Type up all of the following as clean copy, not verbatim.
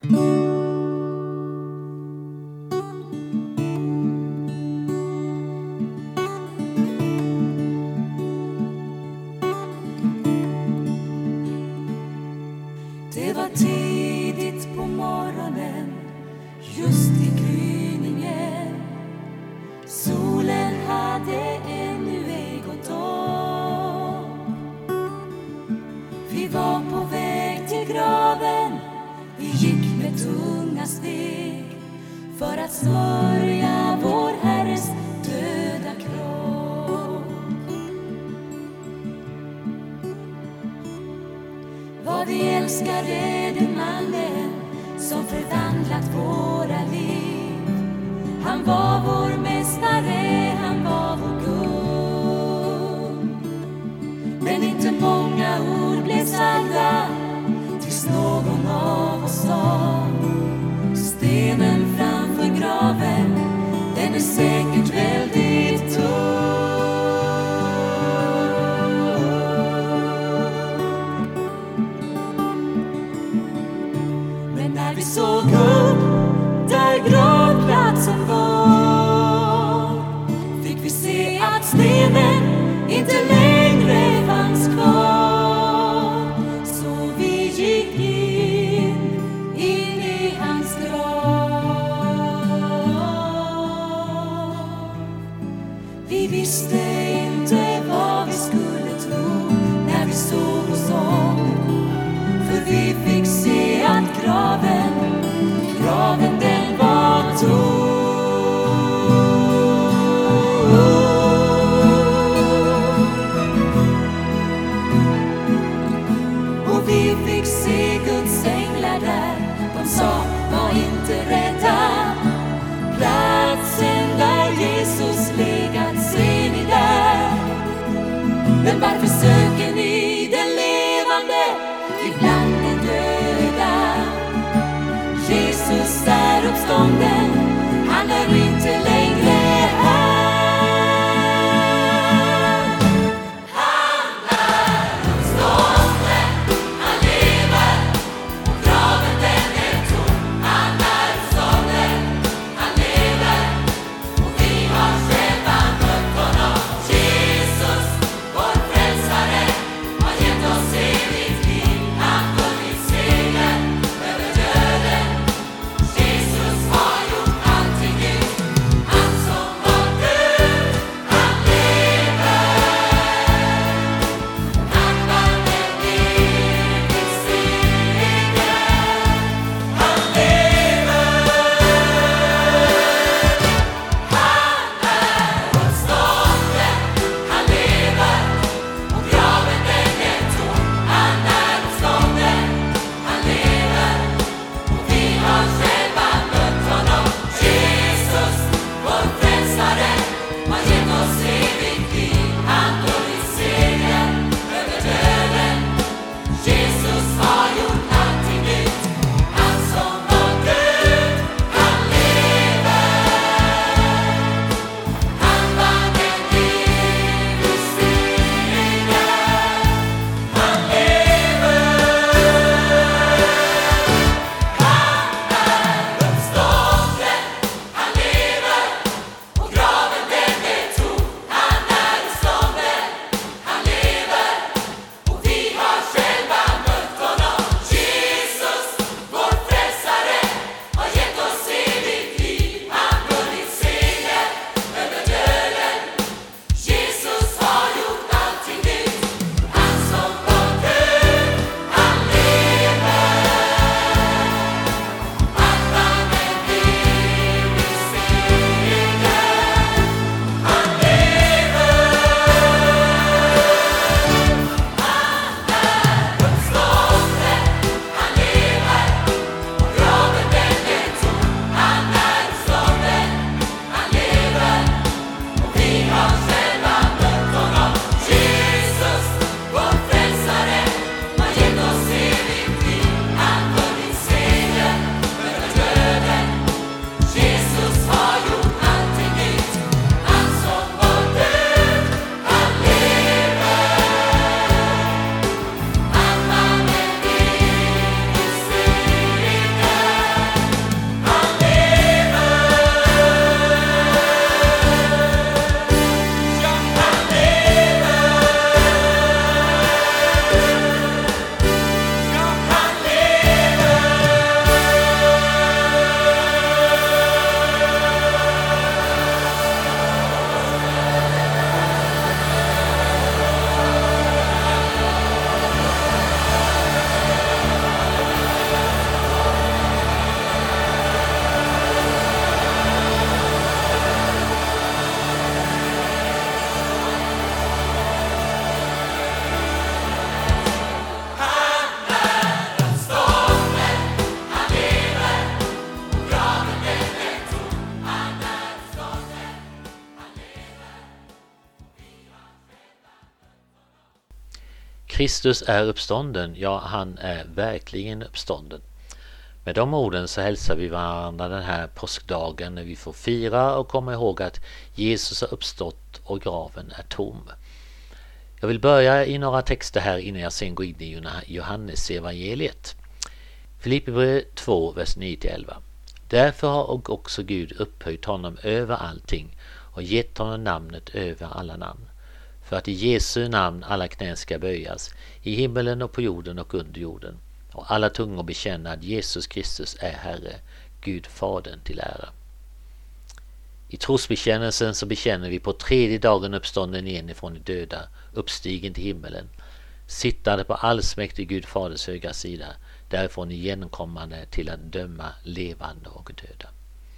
Det var tidigt på morgonen, just i gryningen. Solen hade ännu ej gått upp. Vi var på väg till graven, vi gick med tunga steg för att smörja vår Herres döda kropp. Vad vi älskade den mannen som förvandlat våra liv. Han var vår mästare, han var vår Gud. Men inte många ord blev sagda tills någon av oss sa: stenen framför graven, den är säkert väldigt tung. Men när vi såg upp där gravplatsen var, fick vi se att stenen inte längre fanns kvar. Så vi gick in i hans grav. Vi visste inte vad vi skulle tro när vi såg oss om, för vi fick se att graven den var tom. Och vi fick se Guds änglar där, de sa: var inte rädda. Platsen där Jesus legat, ser ni där. Men varför söker ni den levande ibland den döda? Jesus är uppstånden, han är inte längre här. Han är uppstånden, han lever, och graven den är tom. Han är uppstånden, han lever, och vi har själva mött honom. Jesus, vår frälsare, har Kristus är uppstånden, ja, han är verkligen uppstånden. Med de orden så hälsar vi varandra den här påskdagen när vi får fira och komma ihåg att Jesus har uppstått och graven är tom. Jag vill börja i några texter här innan jag sen går in i Johannes evangeliet. Filipperbrevet 2, vers 9-11. Därför har också Gud upphöjt honom över allting och gett honom namnet över alla namn. För att i Jesu namn alla knän ska böjas, i himmelen och på jorden och under jorden, och alla tungor bekänna att Jesus Kristus är Herre, Gud Fadern till ära. I trosbekännelsen så bekänner vi på tredje dagen uppstånden igen ifrån de döda, uppstigen till himmelen, sittande på allsmäktig Gud Faders högra sida, därifrån igenkommande till att döma levande och döda.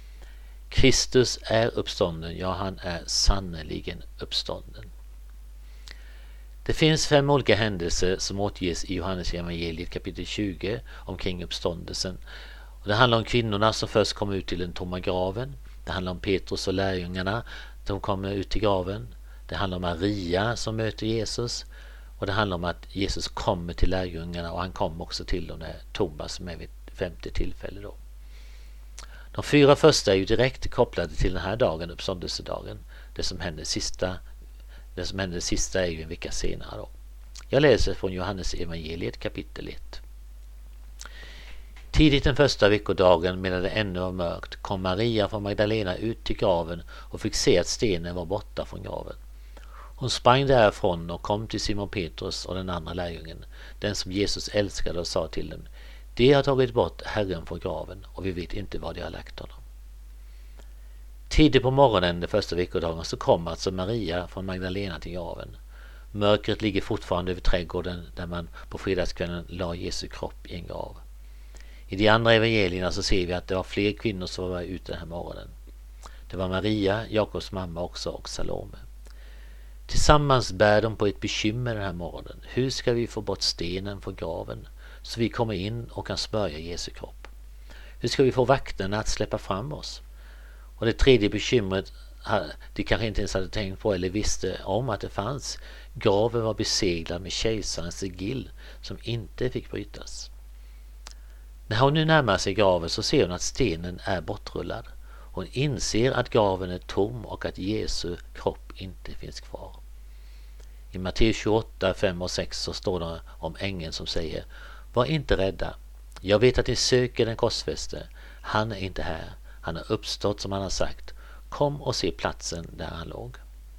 Kristus är uppstånden, ja, han är sannoliken uppstånden. Det finns 5 olika händelser som återges i Johannes evangeliet kapitel 20 omkring uppståndelsen. Och det handlar om kvinnorna som först kom ut till den tomma graven. Det handlar om Petrus och lärjungarna, de kommer ut till graven. Det handlar om Maria som möter Jesus. Och det handlar om att Jesus kommer till lärjungarna och han kommer också till dem när Thomas är vid 5:e tillfälle då. De 4 första är ju direkt kopplade till den här dagen, uppståndelsedagen. Det som händer sista är ju en vecka senare då. Jag läser från Johannes evangeliet kapitel 1. Tidigt den första veckodagen, medan det ännu var mörkt, kom Maria från Magdalena ut till graven och fick se att stenen var borta från graven. Hon sprang därifrån och kom till Simon Petrus och den andra lärjungen, den som Jesus älskade, och sa till dem: de har tagit bort Herren från graven och vi vet inte var de har lagt honom. Tidigt på morgonen den första veckodagen så kom alltså Maria från Magdalena till graven. Mörkret ligger fortfarande över trädgården där man på fredagskvällen la Jesu kropp i en grav. I de andra evangelierna så ser vi att det var fler kvinnor som var ute den här morgonen. Det var Maria, Jakobs mamma också, och Salome. Tillsammans bär de på ett bekymmer den här morgonen. Hur ska vi få bort stenen från graven så vi kommer in och kan smörja Jesu kropp? Hur ska vi få vakterna att släppa fram oss? Och det tredje bekymret de kanske inte ens hade tänkt på eller visste om att det fanns. Graven var beseglad med kejsarens sigill som inte fick brytas. När hon nu närmar sig graven så ser hon att stenen är bortrullad. Hon inser att graven är tom och att Jesu kropp inte finns kvar. I Matteus 28, 5 och 6 så står det om ängeln som säger: var inte rädda. Jag vet att ni söker den korsfäste. Han är inte här. Han har uppstått som han har sagt. Kom och se platsen där han låg.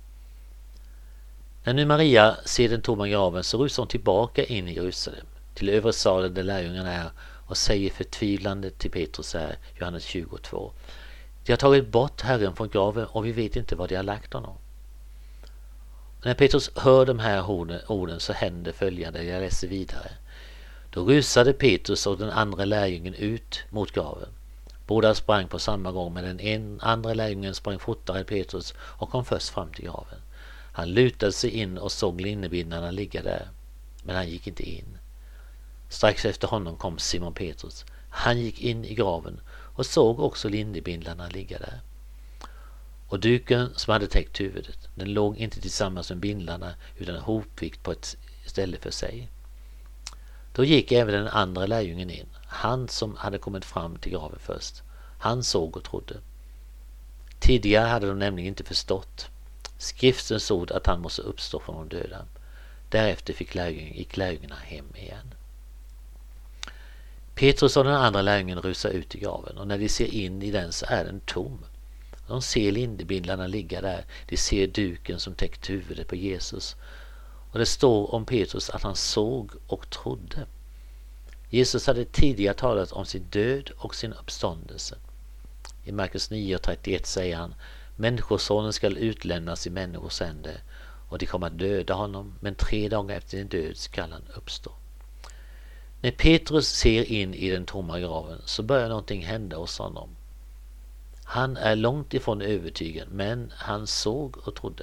När nu Maria ser den tomma graven så rusar hon tillbaka in i Jerusalem, till övre salen där lärjungarna är, och säger förtvivlande till Petrus här, Johannes 22: de har tagit bort Herren från graven och vi vet inte var de har lagt honom. Och när Petrus hör de här orden så händer följande, jag läser vidare. Då rusade Petrus och den andra lärjungen ut mot graven. Båda sprang på samma gång, men den andra lärjungen sprang fortare än Petrus och kom först fram till graven. Han lutade sig in och såg linnebindlarna ligga där, men han gick inte in. Strax efter honom kom Simon Petrus. Han gick in i graven och såg också linnebindlarna ligga där. Och duken som hade täckt huvudet, den låg inte tillsammans med bindlarna utan hopvikt på ett ställe för sig. Då gick även den andra lärjungen in, han som hade kommit fram till graven först. Han såg och trodde. Tidigare hade de nämligen inte förstått skriftens ord att han måste uppstå från de döda. Därefter gick lärjungarna hem igen. Petrus och den andra lärjungen rusar ut i graven, och när de ser in i den så är den tom. De ser linnebindlarna ligga där, de ser duken som täckt huvudet på Jesus. Och det står om Petrus att han såg och trodde. Jesus hade tidigare talat om sin död och sin uppståndelse. I Markus 9:31 säger han: människosonen skall utlämnas i människors händer, och de kommer att döda honom, men 3 dagar efter sin död skall han uppstå. När Petrus ser in i den tomma graven så börjar någonting hända hos honom. Han är långt ifrån övertygad, men han såg och trodde.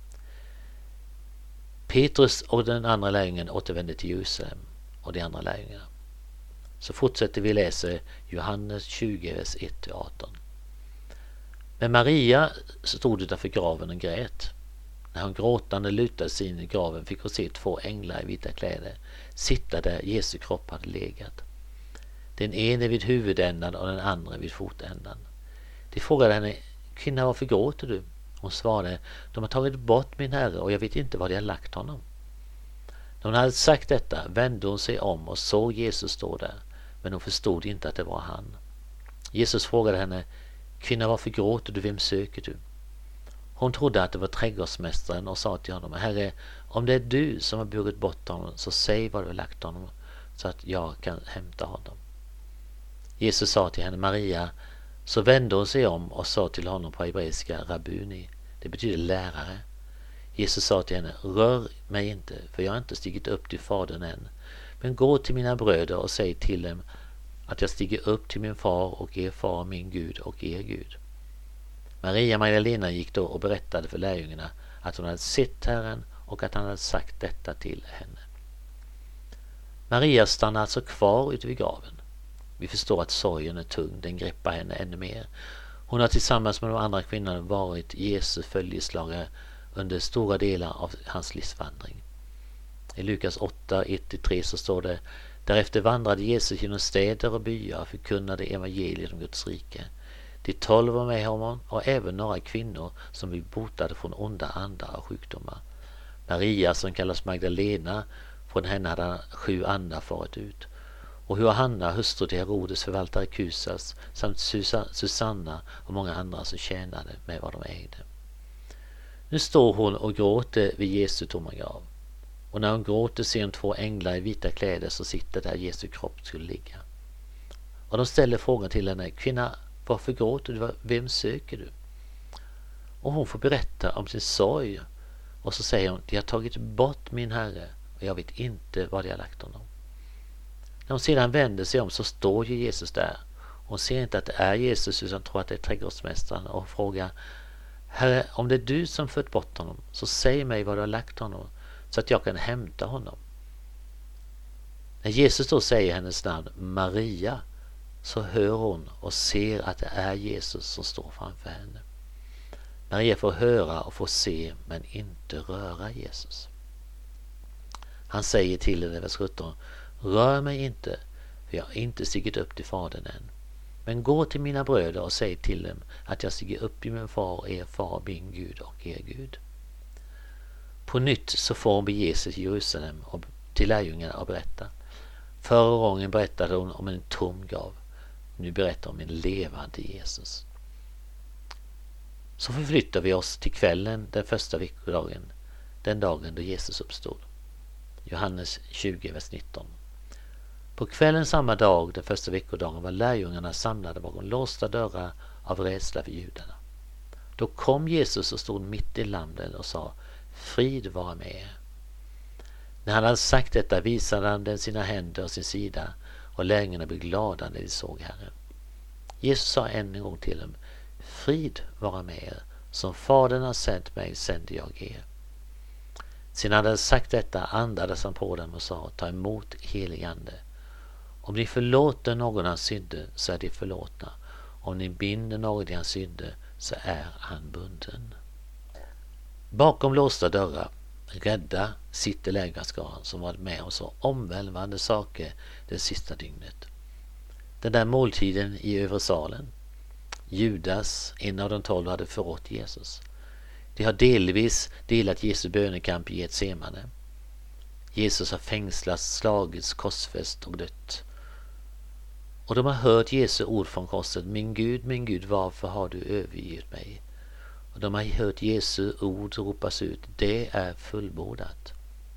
Petrus och den andra lärjungen återvände till Jerusalem och de andra lärjungarna. Så fortsätter vi läsa Johannes 20, vers 1-18. Men Maria stod utanför graven och grät. När hon gråtande lutade sig in i graven fick hon se 2 änglar i vita kläder sitta där Jesu kropp hade legat. Den ene vid huvudändan och den andra vid fotändan. De frågade henne: kvinna, varför gråter du? Hon svarade: de har tagit bort min herre och jag vet inte var de har lagt honom. När hon hade sagt detta vände hon sig om och såg Jesus stå där, men hon förstod inte att det var han. Jesus frågade henne: kvinna, varför gråter du? Vem söker du? Hon trodde att det var trädgårdsmästaren och sa till honom: herre, om det är du som har burit bort honom, så säg var du har lagt honom så att jag kan hämta honom. Jesus sa till henne: Maria. Så vände hon sig om och sa till honom på hebreiska: Rabuni, det betyder lärare. Jesus sa till henne: rör mig inte, för jag har inte stigit upp till Fadern än. Men gå till mina bröder och säg till dem att jag stiger upp till min far och er far, min Gud och er Gud. Maria Magdalena gick då och berättade för lärjungarna att hon hade sett Herren och att han hade sagt detta till henne. Maria stannade alltså kvar ute vid graven. Vi förstår att sorgen är tung, den greppar henne ännu mer. Hon har tillsammans med de andra kvinnorna varit Jesu följeslagare under stora delar av hans livsvandring. I Lukas 8, 1-3 så står det: därefter vandrade Jesus genom städer och byar och förkunnade evangeliet om Guds rike. De 12 var med honom och även några kvinnor som blev botade från onda andar och sjukdomar. Maria, som kallas Magdalena, från henne hade 7 andar farit ut. Och Johanna, hustru till Herodes förvaltare Kusas, samt Susanna och många andra som tjänade med vad de ägde. Nu står hon och gråter vid Jesu tomma grav. Och när hon gråter ser hon 2 änglar i vita kläder som sitter där Jesu kropp skulle ligga. Och de ställer frågan till henne: kvinna, varför gråter du? Vem söker du? Och hon får berätta om sin sorg. Och så säger hon: de har tagit bort min herre och jag vet inte var de har lagt honom. När hon sedan vänder sig om så står ju Jesus där. Hon ser inte att det är Jesus utan tror att det är trädgårdsmästaren och frågar: herre, om det är du som fört bort honom, så säg mig var du har lagt honom så att jag kan hämta honom. När Jesus då säger hennes namn Maria, så hör hon och ser att det är Jesus som står framför henne. Maria får höra och får se men inte röra Jesus. Han säger till henne i vers 17: rör mig inte, för jag har inte stigit upp till Fadern än. Men gå till mina bröder och säg till dem att jag stiger upp i min far, er far, min Gud och er Gud. På nytt så får hon bege sig till Jerusalem och till lärjungarna och berätta. Förra gången berättade hon om en tom grav. Nu berättar hon om en levande Jesus. Så förflyttar vi oss till kvällen den första veckodagen, den dagen då Jesus uppstod. Johannes 20, vers 19. På kvällen samma dag, den första veckodagen, var lärjungarna samlade bakom låsta dörrar av rädsla för judarna. Då kom Jesus och stod mitt i landet och sa: frid vara med er. När han hade sagt detta visade han dem sina händer och sin sida, och lärjungarna blev glada när de såg Herren. Jesus sa än en gång till dem: frid vara med er, som Fadern har sänt mig sänder jag er. Sedan han hade sagt detta andades han på dem och sa: ta emot helig ande. Om ni förlåter någon hans synder så är de förlåtna. Om ni binder någon i hans synder så är han bunden. Bakom låsta dörrar, rädda, sitter lärjungaskaran som varit med om så omvälvande saker det sista dygnet. Den där måltiden i övre salen. Judas, en av de 12, hade förrått Jesus. De har delvis delat Jesu bönekamp i Getsemane. Jesus har fängslats, slagits, korsfäst och dött. Och de har hört Jesu ord från korset: min Gud, varför har du övergivit mig? Och de har hört Jesu ord ropas ut: det är fullbordat.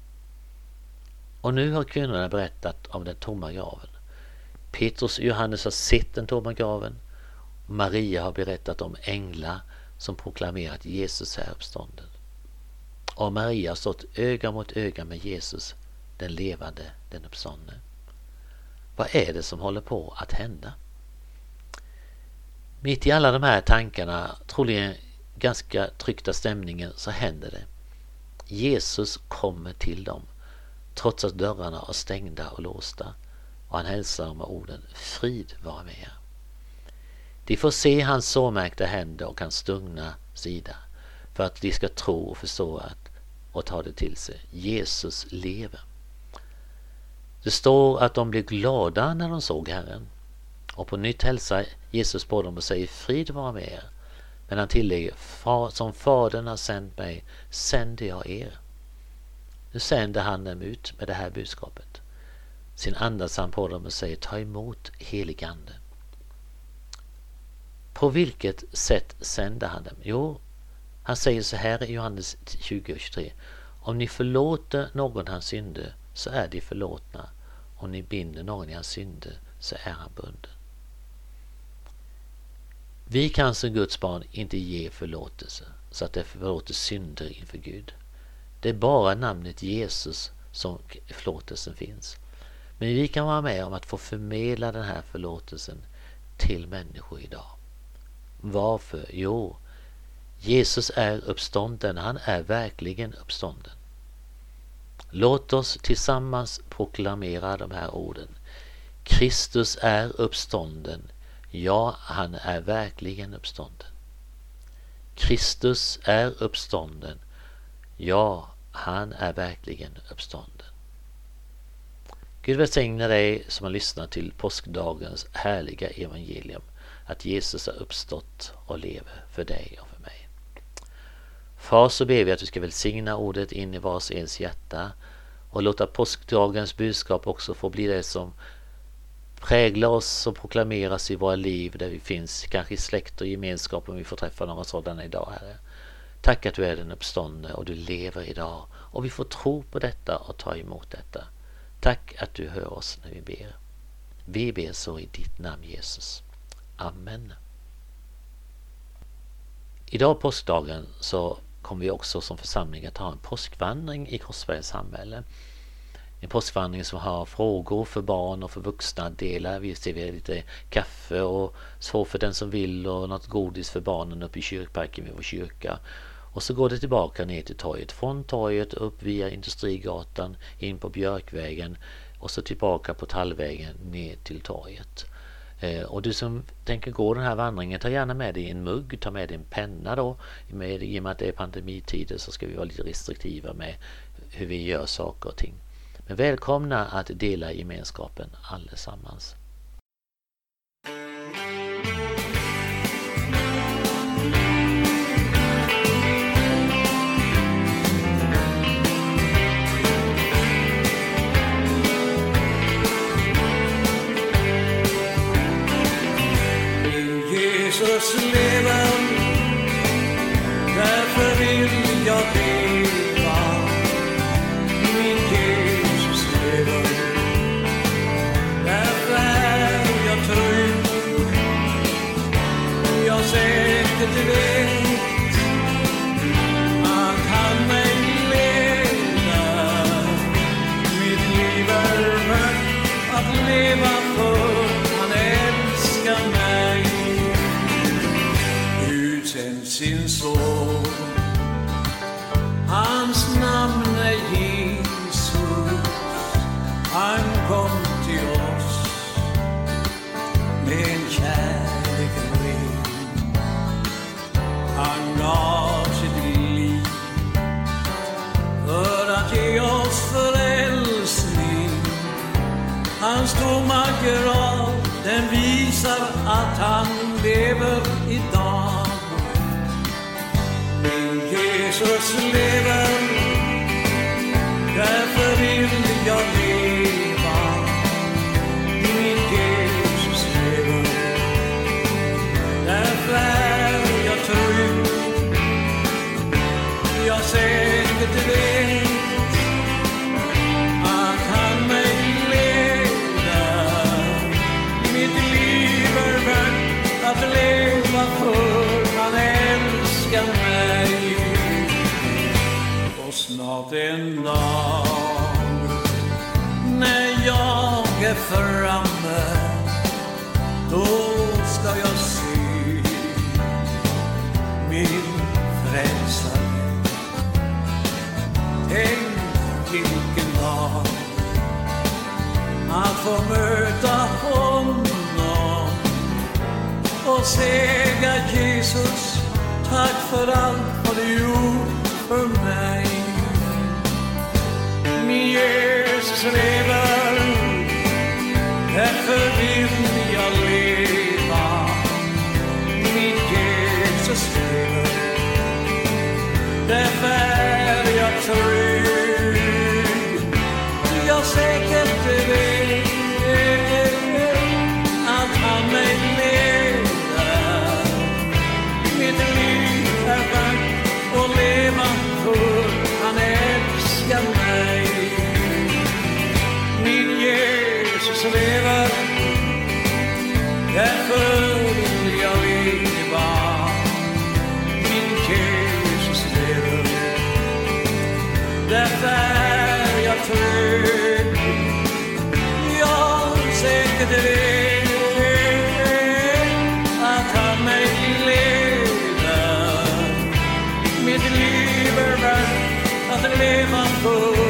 Och nu har kvinnorna berättat om den tomma graven. Petrus och Johannes har sett den tomma graven. Och Maria har berättat om änglar som proklamerat Jesus är uppstånden. Och Maria har stått öga mot öga med Jesus, den levande, den uppståndne. Vad är det som håller på att hända? Mitt i alla de här tankarna, troligen ganska tryckta stämningen, så händer det. Jesus kommer till dem, trots att dörrarna är stängda och låsta, och han hälsar dem med orden: frid vara med er. De får se hans sårmärkta händer och hans stungna sida. för att de ska tro och förstå och ta det till sig. Jesus lever. Det står att de blev glada när de såg Herren. Och på nytt hälsar Jesus på dem och säger: frid vara med er. Men han tillägger: som Fadern har sänt mig, sänder jag er. Nu sänder han dem ut med det här budskapet. Sin andas han på dem och säger: ta emot helig ande. På vilket sätt sänder han dem? Jo, han säger så här i Johannes 20:23: om ni förlåter någon hans synder, så är de förlåtna. Om ni binder någon i hans synder, så är han bunden. Vi kan som Guds barn inte ge förlåtelse så att det förlåter synder inför Gud. Det är bara namnet Jesus som förlåtelsen finns. Men vi kan vara med om att få förmedla den här förlåtelsen till människor idag. Varför? Jo, Jesus är uppstånden. Han är verkligen uppstånden. Låt oss tillsammans proklamera de här orden. Kristus är uppstånden. Ja, han är verkligen uppstånden. Kristus är uppstånden. Ja, han är verkligen uppstånden. Gud välsigne dig som har lyssnat till påskdagens härliga evangelium, att Jesus har uppstått och lever för dig och för mig. Far, så ber vi att du ska välsigna ordet in i vars ens hjärta och låta påskdagens budskap också få bli det som präglar oss och proklameras i våra liv där vi finns, kanske i släkt och gemenskap, om vi får träffa några sådana idag, Herre. Tack att du är den uppståndne och du lever idag, och vi får tro på detta och ta emot detta. Tack att du hör oss när vi ber. Vi ber så i ditt namn, Jesus. Amen. Idag påskdagen så kommer vi också som församling att ha en påskvandring i Korsbergs samhälle. En påskvandring som har frågor för barn och för vuxna att dela. Vi ser lite kaffe och så för den som vill, och något godis för barnen uppe i kyrkparken vid vår kyrka. Och så går det tillbaka ner till torget. Från torget upp via Industrigatan in på Björkvägen och så tillbaka på Tallvägen ner till torget. Och du som tänker gå den här vandringen, ta gärna med dig en mugg, ta med dig en penna då. I och med att det är pandemitider så ska vi vara lite restriktiva med hur vi gör saker och ting. Men välkomna att dela gemenskapen allesammans. Jesus lever, därför vill jag leva. Min Jesus lever, därför är jag trygg. Jag säkert vet att han mig leder. Mitt liv är värt att leva för, han älskar mig. Sin son, hans namn är Jesus. Han kom till oss med en kärlek ren. Han gav sitt liv för att ge oss frälsning. Hans tomma grav, den visar att han lever idag. Jesus lever, därför vill jag leva. Min Jesus lever, därför är jag trygg. Jag säkert vet att han mig leder. Mitt liv är värt att leva för, han älskar mig. Snart en dag när jag är framme, då ska jag se min frälsare. Tänk vilken dag att få möta honom och säga Jesus, tack för allt har du gjort för mig. Min Jesus lever, därför vill jag leva. Min Jesus lever, därför är jag trygg. Jag säkert vet att han mig leder. Mitt liv är värt att leva för han älskar mig. Min Jesus lever, därför vill jag leva. Min Jesus lever, därför är jag trygg. Jag säkert vet att han mig leder. Mitt liv är värt att leva för